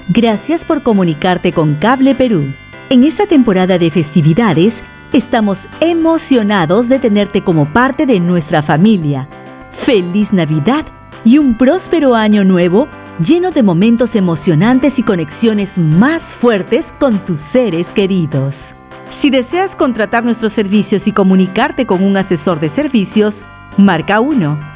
Gracias por comunicarte con Cable Perú. En esta temporada de festividades, estamos emocionados de tenerte como parte de nuestra familia. ¡Feliz Navidad y un próspero año nuevo lleno de momentos emocionantes y conexiones más fuertes con tus seres queridos! Si deseas contratar nuestros servicios y comunicarte con un asesor de servicios, marca 1.